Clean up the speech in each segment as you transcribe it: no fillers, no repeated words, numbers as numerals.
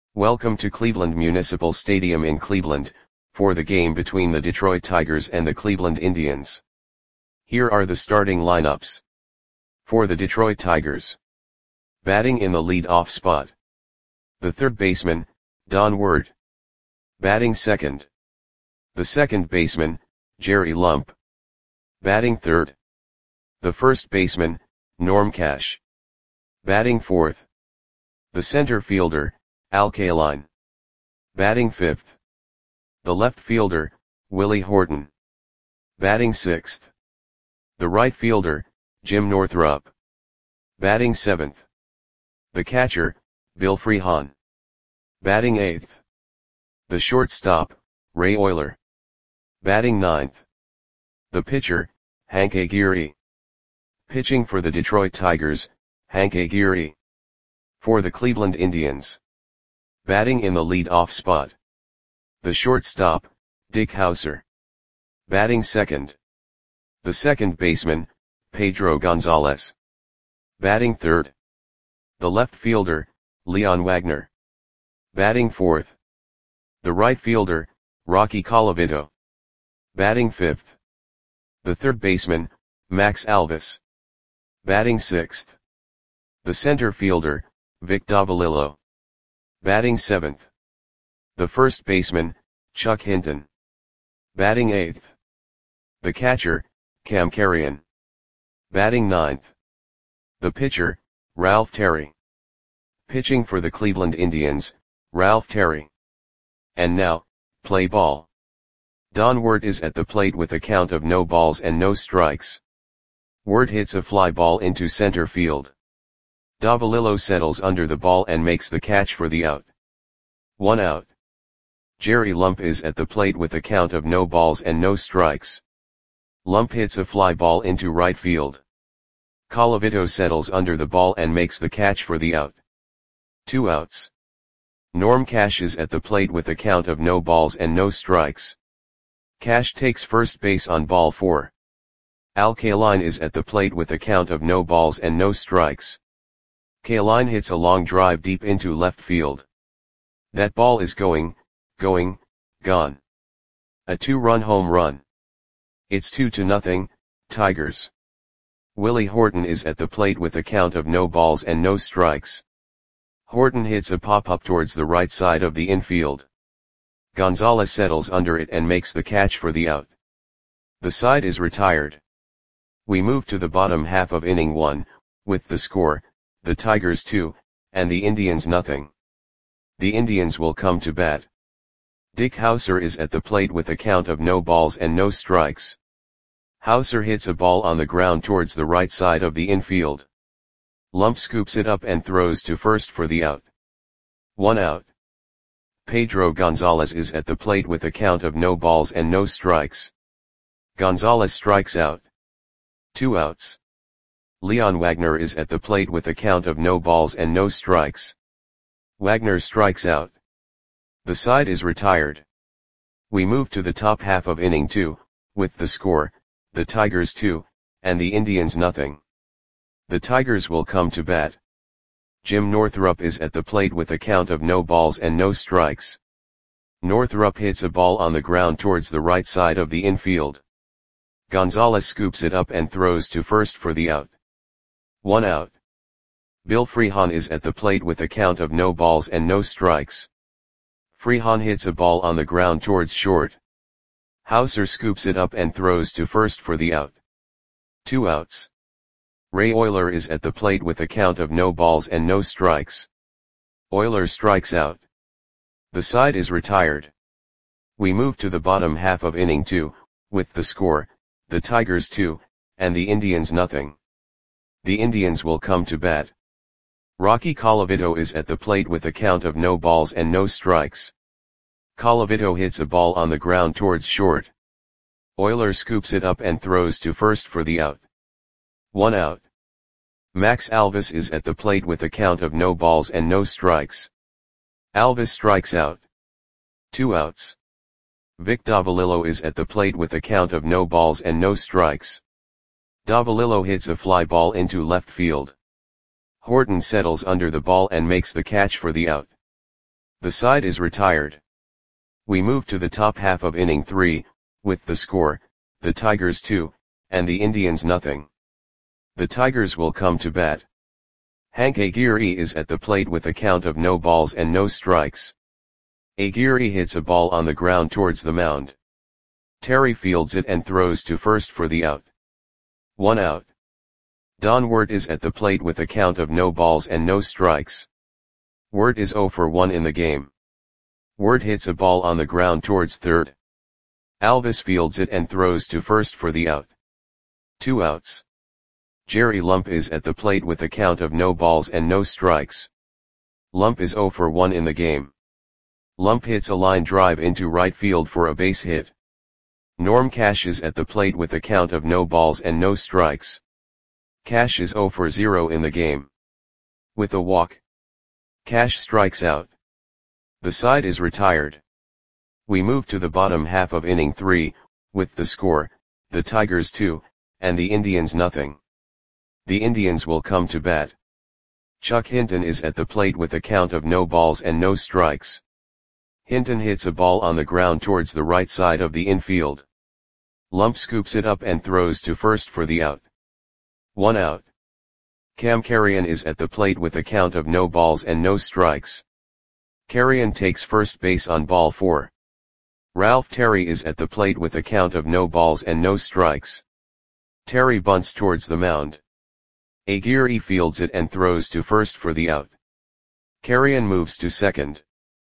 Welcome to Cleveland Municipal Stadium in Cleveland, for the game between the Detroit Tigers and the Cleveland Indians. Here are the starting lineups. For the Detroit Tigers. Batting in the lead-off spot. The third baseman, Don Ward. Batting second. The second baseman, Jerry Lump. Batting third. The first baseman, Norm Cash. Batting fourth. The center fielder, Al Kaline. Batting fifth. The left fielder, Willie Horton. Batting sixth. The right fielder, Jim Northrup. Batting seventh. The catcher, Bill Freehan. Batting eighth. The shortstop, Ray Oyler. Batting ninth. The pitcher, Hank Aguirre. Pitching for the Detroit Tigers, Hank Aguirre. For the Cleveland Indians. Batting in the lead-off spot. The shortstop, Dick Howser. Batting second. The second baseman, Pedro Gonzalez. Batting third. The left fielder, Leon Wagner. Batting fourth. The right fielder, Rocky Colavito. Batting fifth. The third baseman, Max Alvis. Batting sixth. The center fielder, Vic Davalillo. Batting seventh. The first baseman, Chuck Hinton. Batting eighth. The catcher, Cam Carrion. Batting ninth. The pitcher, Ralph Terry. Pitching for the Cleveland Indians, Ralph Terry. And now, play ball. Don Ward is at the plate with a count of no balls and no strikes. Ward hits a fly ball into center field. Davalillo settles under the ball and makes the catch for the out. 1 out. Jerry Lump is at the plate with a count of no balls and no strikes. Lump hits a fly ball into right field. Colavito settles under the ball and makes the catch for the out. 2 outs. Norm Cash is at the plate with a count of no balls and no strikes. Cash takes first base on ball 4. Al Kaline is at the plate with a count of no balls and no strikes. Kaline hits a long drive deep into left field. That ball is gone. A 2-run home run. It's 2-0, Tigers. Willie Horton is at the plate with a count of no balls and no strikes. Horton hits a pop-up towards the right side of the infield. Gonzalez settles under it and makes the catch for the out. The side is retired. We move to the bottom half of inning 1, with the score, the Tigers 2, and the Indians nothing. The Indians will come to bat. Dick Howser is at the plate with a count of no balls and no strikes. Howser hits a ball on the ground towards the right side of the infield. Lump scoops it up and throws to first for the out. 1 out. Pedro Gonzalez is at the plate with a count of no balls and no strikes. Gonzalez strikes out. 2 outs. Leon Wagner is at the plate with a count of no balls and no strikes. Wagner strikes out. The side is retired. We move to the top half of inning 2, with the score, the Tigers 2, and the Indians nothing. The Tigers will come to bat. Jim Northrup is at the plate with a count of no balls and no strikes. Northrup hits a ball on the ground towards the right side of the infield. Gonzalez scoops it up and throws to first for the out. 1 out. Bill Freehan is at the plate with a count of no balls and no strikes. Freehan hits a ball on the ground towards short. Howser scoops it up and throws to first for the out. 2 outs. Ray Oyler is at the plate with a count of no balls and no strikes. Oyler strikes out. The side is retired. We move to the bottom half of inning 2, with the score, the Tigers 2, and the Indians nothing. The Indians will come to bat. Rocky Colavito is at the plate with a count of no balls and no strikes. Colavito hits a ball on the ground towards short. Oyler scoops it up and throws to first for the out. 1 out. Max Alvis is at the plate with a count of no balls and no strikes. Alvis strikes out. 2 outs. Vic Davalillo is at the plate with a count of no balls and no strikes. Davalillo hits a fly ball into left field. Horton settles under the ball and makes the catch for the out. The side is retired. We move to the top half of inning 3, with the score, the Tigers 2, and the Indians nothing. The Tigers will come to bat. Hank Aguirre is at the plate with a count of no balls and no strikes. Aguirre hits a ball on the ground towards the mound. Terry fields it and throws to first for the out. 1 out. Don Wert is at the plate with a count of no balls and no strikes. Wert is 0 for 1 in the game. Wert hits a ball on the ground towards third. Alvis fields it and throws to first for the out. 2 outs. Jerry Lump is at the plate with a count of no balls and no strikes. Lump is 0 for 1 in the game. Lump hits a line drive into right field for a base hit. Norm Cash is at the plate with a count of no balls and no strikes. Cash is 0 for 0 in the game. With a walk, Cash strikes out. The side is retired. We move to the bottom half of inning 3, with the score, the Tigers 2, and the Indians nothing. The Indians will come to bat. Chuck Hinton is at the plate with a count of no balls and no strikes. Hinton hits a ball on the ground towards the right side of the infield. Lump scoops it up and throws to first for the out. 1 out. Cam Carrion is at the plate with a count of no balls and no strikes. Carrion takes first base on ball 4. Ralph Terry is at the plate with a count of no balls and no strikes. Terry bunts towards the mound. Aguirre fields it and throws to first for the out. Carrion moves to second.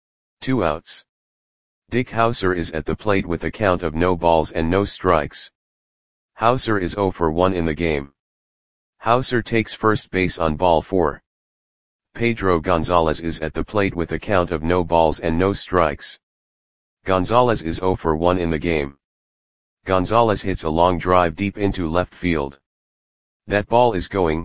2 outs. Dick Hauser is at the plate with a count of no balls and no strikes. Hauser is 0 for 1 in the game. Hauser takes first base on ball 4. Pedro Gonzalez is at the plate with a count of no balls and no strikes. Gonzalez is 0 for 1 in the game. Gonzalez hits a long drive deep into left field. That ball is gone.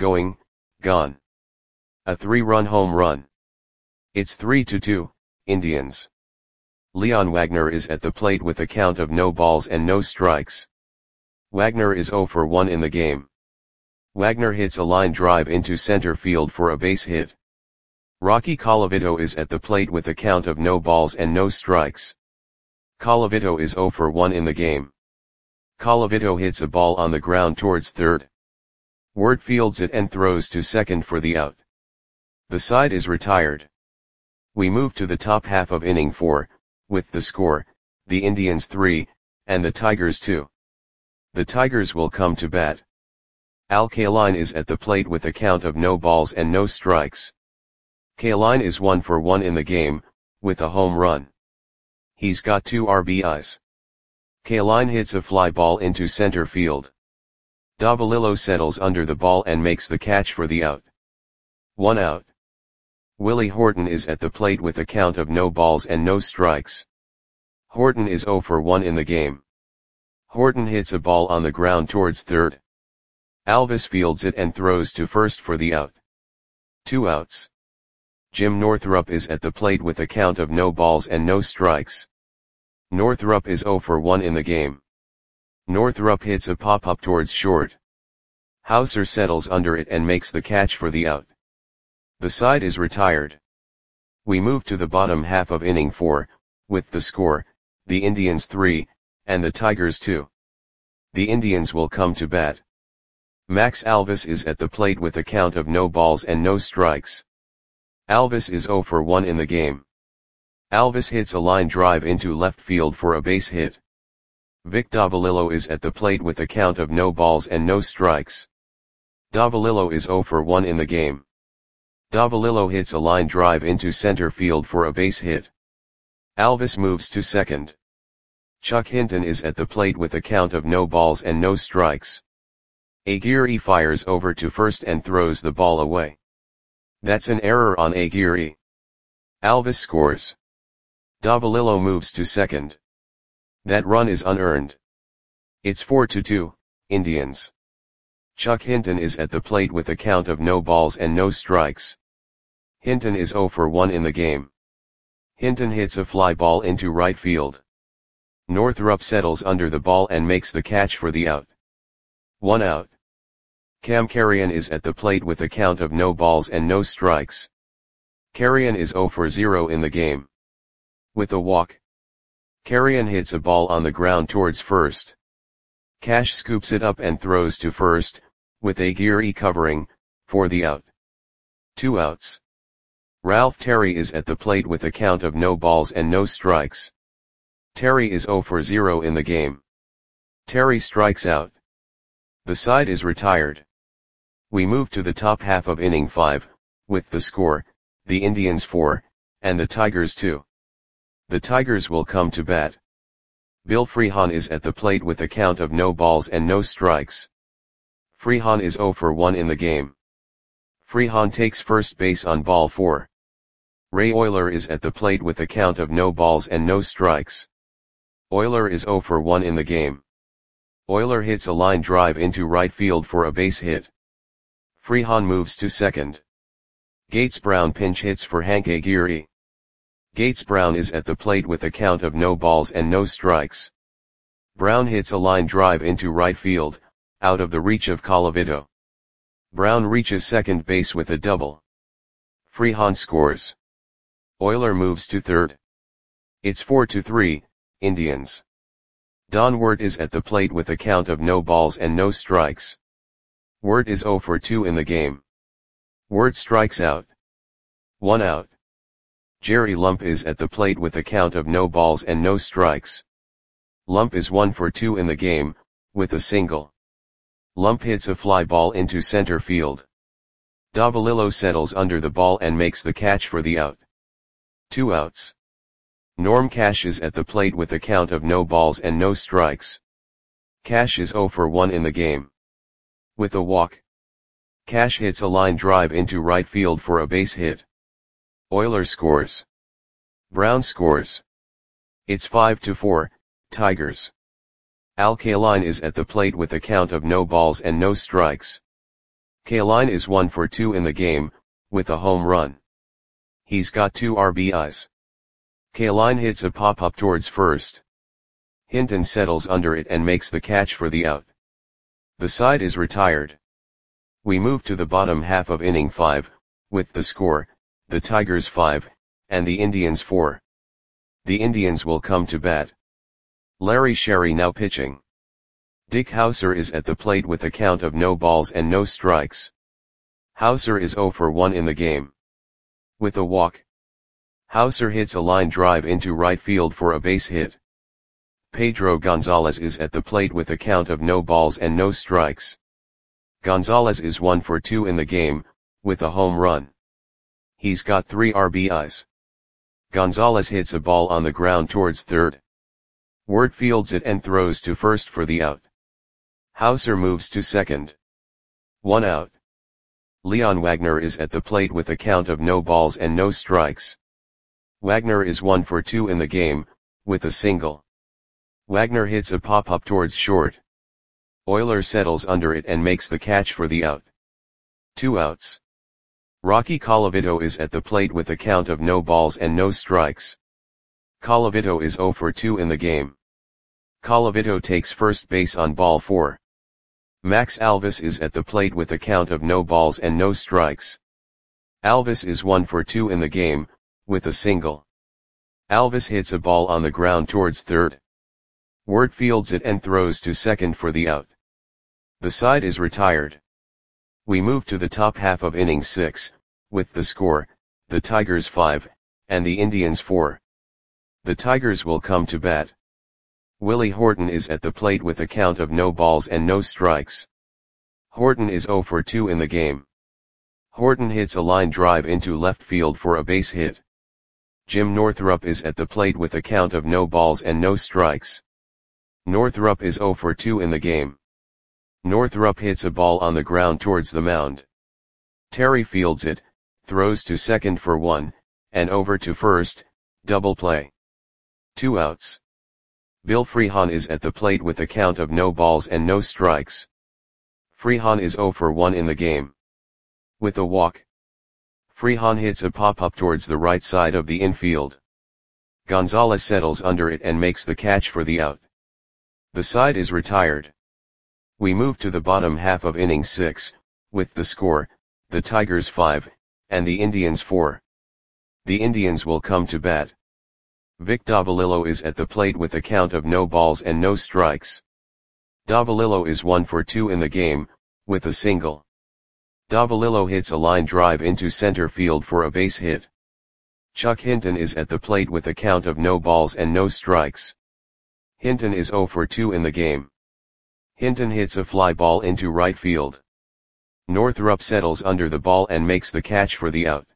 A 3-run home run. It's 3-2, Indians. Leon Wagner is at the plate with a count of no balls and no strikes. Wagner is 0 for 1 in the game. Wagner hits a line drive into center field for a base hit. Rocky Colavito is at the plate with a count of no balls and no strikes. Colavito is 0 for 1 in the game. Colavito hits a ball on the ground towards third. Wert fields it and throws to second for the out. The side is retired. We move to the top half of inning 4, with the score, the Indians 3, and the Tigers 2. The Tigers will come to bat. Al Kaline is at the plate with a count of no balls and no strikes. Kaline is 1 for 1 in the game, with a home run. He's got 2 RBIs. Kaline hits a fly ball into center field. Davalillo settles under the ball and makes the catch for the out. 1 out. Willie Horton is at the plate with a count of no balls and no strikes. Horton is 0 for 1 in the game. Horton hits a ball on the ground towards third. Alvis fields it and throws to first for the out. 2 outs. Jim Northrup is at the plate with a count of no balls and no strikes. Northrup is 0 for 1 in the game. Northrup hits a pop-up towards short. Hauser settles under it and makes the catch for the out. The side is retired. We move to the bottom half of inning 4, with the score, the Indians 3, and the Tigers 2. The Indians will come to bat. Max Alvis is at the plate with a count of no balls and no strikes. Alvis is 0 for 1 in the game. Alvis hits a line drive into left field for a base hit. Vic Davalillo is at the plate with a count of no balls and no strikes. Davalillo is 0 for 1 in the game. Davalillo hits a line drive into center field for a base hit. Alvis moves to second. Chuck Hinton is at the plate with a count of no balls and no strikes. Aguirre fires over to first and throws the ball away. That's an error on Aguirre. Alvis scores. Davalillo moves to second. That run is unearned. It's 4-2, Indians. Chuck Hinton is at the plate with a count of no balls and no strikes. Hinton is 0 for 1 in the game. Hinton hits a fly ball into right field. Northrup settles under the ball and makes the catch for the out. 1 out. Cam Carrion is at the plate with a count of no balls and no strikes. Carrion is 0 for 0 in the game. With a walk, Carrion hits a ball on the ground towards first. Cash scoops it up and throws to first, with Aguirre covering, for the out. 2 outs. Ralph Terry is at the plate with a count of no balls and no strikes. Terry is 0 for 0 in the game. Terry strikes out. The side is retired. We move to the top half of inning 5, with the score, the Indians 4, and the Tigers 2. The Tigers will come to bat. Bill Freehan is at the plate with a count of no balls and no strikes. Freehan is 0 for 1 in the game. Freehan takes first base on ball 4. Ray Oyler is at the plate with a count of no balls and no strikes. Oyler is 0 for 1 in the game. Oyler hits a line drive into right field for a base hit. Freehan moves to second. Gates Brown pinch hits for Hank Aguirre. Gates Brown is at the plate with a count of no balls and no strikes. Brown hits a line drive into right field, out of the reach of Colavito. Brown reaches second base with a double. Freehan scores. Oyler moves to third. It's 4-3, Indians. Don Wirt is at the plate with a count of no balls and no strikes. Wirt is 0 for 2 in the game. Wirt strikes out. 1 out. Jerry Lump is at the plate with a count of no balls and no strikes. Lump is 1 for 2 in the game, with a single. Lump hits a fly ball into center field. Davalillo settles under the ball and makes the catch for the out. 2 outs. Norm Cash is at the plate with a count of no balls and no strikes. Cash is 0 for 1 in the game. With a walk, Cash hits a line drive into right field for a base hit. Oyler scores. Brown scores. It's 5-4, Tigers. Al Kaline is at the plate with a count of no balls and no strikes. Kaline is 1 for 2 in the game, with a home run. He's got 2 RBIs. Kaline hits a pop-up towards first. Hinton settles under it and makes the catch for the out. The side is retired. We move to the bottom half of inning 5, with the score, the Tigers 5, and the Indians 4. The Indians will come to bat. Larry Sherry now pitching. Dick Hauser is at the plate with a count of no balls and no strikes. Hauser is 0 for 1 in the game. With a walk, Hauser hits a line drive into right field for a base hit. Pedro Gonzalez is at the plate with a count of no balls and no strikes. Gonzalez is 1 for 2 in the game, with a home run. He's got 3 RBIs. Gonzalez hits a ball on the ground towards third. Wirt fields it and throws to first for the out. Hauser moves to second. 1 out. Leon Wagner is at the plate with a count of no balls and no strikes. Wagner is 1 for 2 in the game, with a single. Wagner hits a pop-up towards short. Oyler settles under it and makes the catch for the out. 2 outs. Rocky Colavito is at the plate with a count of no balls and no strikes. Colavito is 0 for 2 in the game. Colavito takes first base on ball 4. Max Alvis is at the plate with a count of no balls and no strikes. Alvis is 1 for 2 in the game, with a single. Alvis hits a ball on the ground towards third. Wirt fields it and throws to second for the out. The side is retired. We move to the top half of inning 6, with the score, the Tigers 5, and the Indians 4. The Tigers will come to bat. Willie Horton is at the plate with a count of no balls and no strikes. Horton is 0 for 2 in the game. Horton hits a line drive into left field for a base hit. Jim Northrup is at the plate with a count of no balls and no strikes. Northrup is 0 for 2 in the game. Northrup hits a ball on the ground towards the mound. Terry fields it, throws to second for 1, and over to first, double play. 2 outs. Bill Freehan is at the plate with a count of no balls and no strikes. Freehan is 0 for 1 in the game. With a walk, Freehan hits a pop-up towards the right side of the infield. Gonzalez settles under it and makes the catch for the out. The side is retired. We move to the bottom half of inning 6, with the score, the Tigers 5, and the Indians 4. The Indians will come to bat. Vic Davalillo is at the plate with a count of no balls and no strikes. Davalillo is 1 for 2 in the game, with a single. Davalillo hits a line drive into center field for a base hit. Chuck Hinton is at the plate with a count of no balls and no strikes. Hinton is 0 for 2 in the game. Hinton hits a fly ball into right field. Northrup settles under the ball and makes the catch for the out.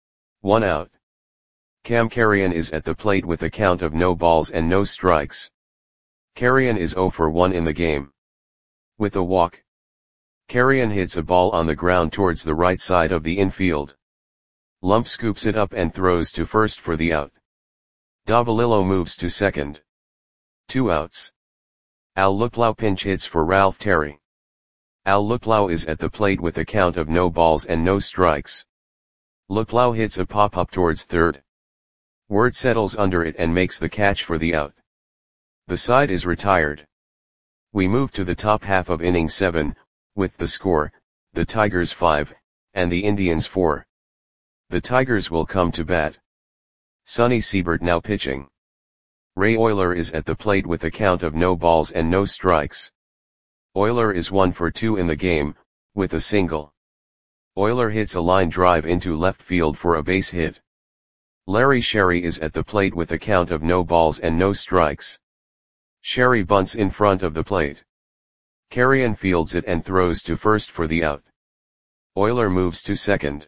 1 out. Cam Carrion is at the plate with a count of no balls and no strikes. Carrion is 0 for 1 in the game. With a walk, Carrion hits a ball on the ground towards the right side of the infield. Lump scoops it up and throws to first for the out. Davalillo moves to second. 2 outs. Al Luplow pinch hits for Ralph Terry. Al Luplow is at the plate with a count of no balls and no strikes. Luplow hits a pop-up towards third. Word settles under it and makes the catch for the out. The side is retired. We move to the top half of inning 7, with the score, the Tigers 5, and the Indians 4. The Tigers will come to bat. Sonny Siebert now pitching. Ray Oyler is at the plate with a count of no balls and no strikes. Oyler is 1 for 2 in the game, with a single. Oyler hits a line drive into left field for a base hit. Larry Sherry is at the plate with a count of no balls and no strikes. Sherry bunts in front of the plate. Carrion fields it and throws to first for the out. Oyler moves to second.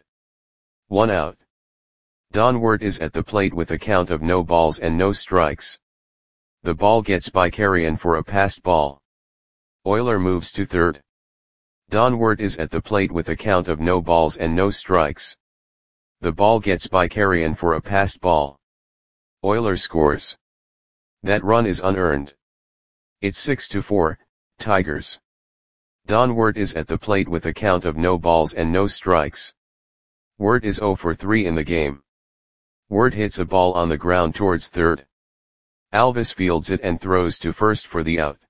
1 out. Don Wert is at the plate with a count of no balls and no strikes. The ball gets by Carrion for a passed ball. Oyler moves to third. Don Wert is at the plate with a count of no balls and no strikes. The ball gets by Carrion for a passed ball. Oyler scores. That run is unearned. It's 6-4, Tigers. Don Wert is at the plate with a count of no balls and no strikes. Wert is 0 for 3 in the game. Wert hits a ball on the ground towards third. Alvis fields it and throws to first for the out.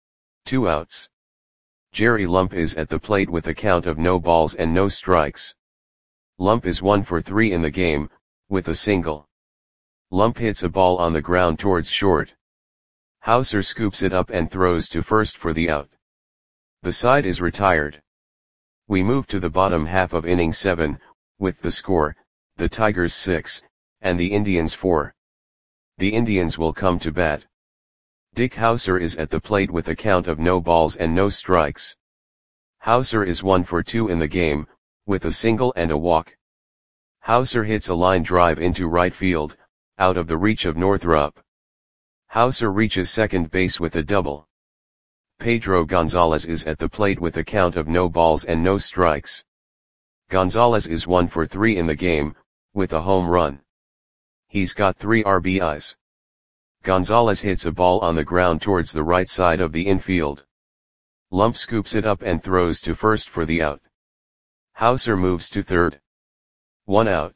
2 outs. Jerry Lump is at the plate with a count of no balls and no strikes. Lump is 1 for 3 in the game, with a single. Lump hits a ball on the ground towards short. Hauser scoops it up and throws to first for the out. The side is retired. We move to the bottom half of inning 7, with the score, the Tigers 6, and the Indians 4. The Indians will come to bat. Dick Hauser is at the plate with a count of no balls and no strikes. Hauser is 1 for 2 in the game, with a single and a walk. Hauser hits a line drive into right field, out of the reach of Northrup. Hauser reaches second base with a double. Pedro Gonzalez is at the plate with a count of no balls and no strikes. Gonzalez is 1 for 3 in the game, with a home run. He's got 3 RBIs. Gonzalez hits a ball on the ground towards the right side of the infield. Lump scoops it up and throws to first for the out. Hauser moves to third. 1 out.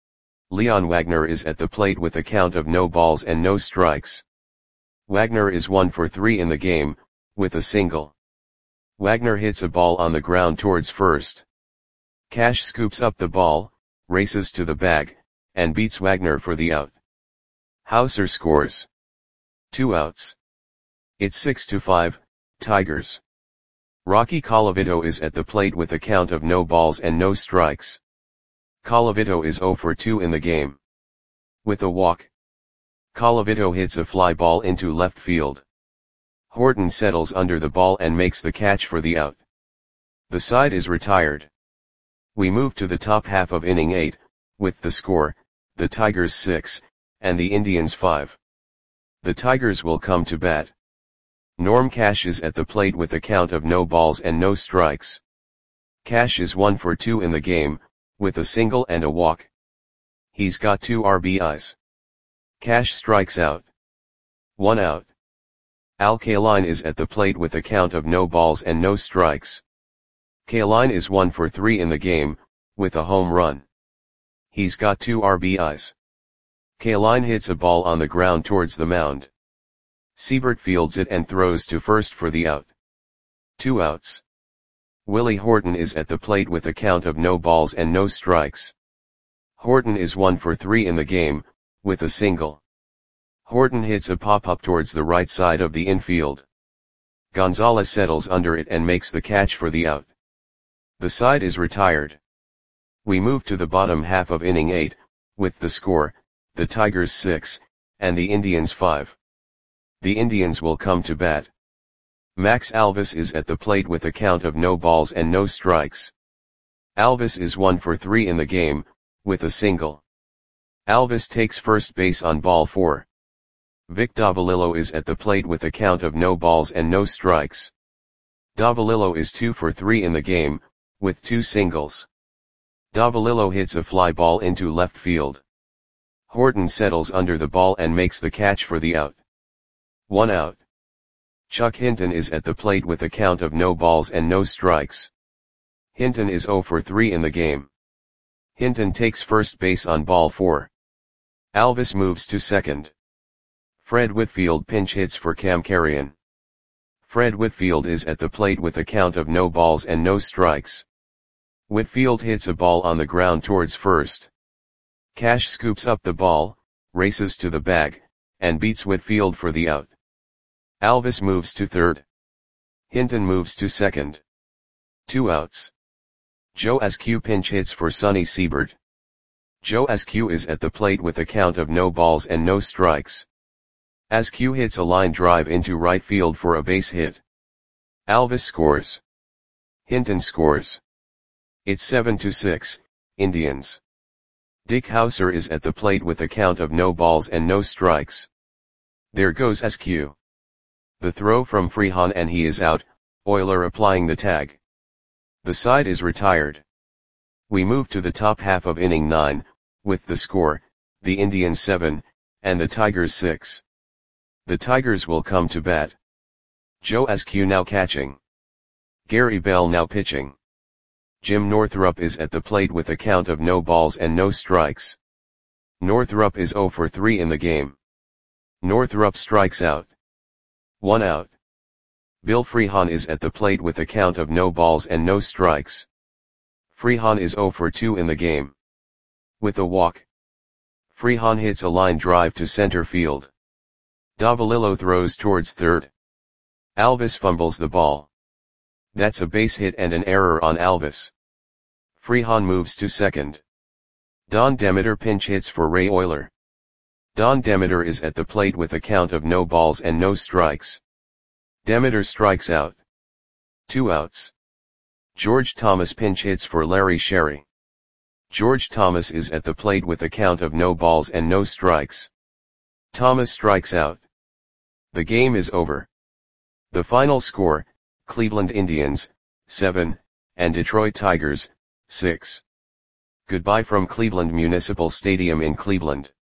Leon Wagner is at the plate with a count of no balls and no strikes. Wagner is 1 for 3 in the game, with a single. Wagner hits a ball on the ground towards first. Cash scoops up the ball, races to the bag, and beats Wagner for the out. Hauser scores. 2 outs. It's 6-5, Tigers. Rocky Colavito is at the plate with a count of no balls and no strikes. Colavito is 0 for 2 in the game. With a walk, Colavito hits a fly ball into left field. Horton settles under the ball and makes the catch for the out. The side is retired. We move to the top half of inning 8, with the score, the Tigers 6, and the Indians 5. The Tigers will come to bat. Norm Cash is at the plate with a count of no balls and no strikes. Cash is 1 for 2 in the game, with a single and a walk. He's got 2 RBIs. Cash strikes out. 1 out. Al Kaline is at the plate with a count of no balls and no strikes. Kaline is 1 for 3 in the game, with a home run. He's got 2 RBIs. Kaline hits a ball on the ground towards the mound. Siebert fields it and throws to first for the out. 2 outs. Willie Horton is at the plate with a count of no balls and no strikes. Horton is 1 for 3 in the game, with a single. Horton hits a pop-up towards the right side of the infield. Gonzalez settles under it and makes the catch for the out. The side is retired. We move to the bottom half of inning 8, with the score, the Tigers 6, and the Indians 5. The Indians will come to bat. Max Alvis is at the plate with a count of no balls and no strikes. Alvis is 1 for 3 in the game, with a single. Alvis takes first base on ball 4. Vic Davalillo is at the plate with a count of no balls and no strikes. Davalillo is 2 for 3 in the game, with 2 singles. Davalillo hits a fly ball into left field. Horton settles under the ball and makes the catch for the out. 1 out. Chuck Hinton is at the plate with a count of no balls and no strikes. Hinton is 0 for 3 in the game. Hinton takes first base on ball 4. Alvis moves to second. Fred Whitfield pinch hits for Cam Carrion. Fred Whitfield is at the plate with a count of no balls and no strikes. Whitfield hits a ball on the ground towards first. Cash scoops up the ball, races to the bag, and beats Whitfield for the out. Alvis moves to third. Hinton moves to second. 2 outs. Joe Askew pinch hits for Sonny Siebert. Joe Askew is at the plate with a count of no balls and no strikes. Askew hits a line drive into right field for a base hit. Alvis scores. Hinton scores. It's 7-6, Indians. Dick Hauser is at the plate with a count of no balls and no strikes. There goes Askew. The throw from Freehan and he is out, Euler applying the tag. The side is retired. We move to the top half of inning 9, with the score, the Indians 7, and the Tigers 6. The Tigers will come to bat. Joe Askew now catching. Gary Bell now pitching. Jim Northrup is at the plate with a count of no balls and no strikes. Northrup is 0 for 3 in the game. Northrup strikes out. 1 out. Bill Freehan is at the plate with a count of no balls and no strikes. Freehan is 0 for 2 in the game. With a walk. Freehan hits a line drive to center field. Davalillo throws towards third. Alvis fumbles the ball. That's a base hit and an error on Alvis. Freehan moves to second. Don Demeter pinch hits for Ray Euler. Don Demeter is at the plate with a count of no balls and no strikes. Demeter strikes out. 2 outs. George Thomas pinch hits for Larry Sherry. George Thomas is at the plate with a count of no balls and no strikes. Thomas strikes out. The game is over. The final score, Cleveland Indians, 7, and Detroit Tigers, 6. Goodbye from Cleveland Municipal Stadium in Cleveland.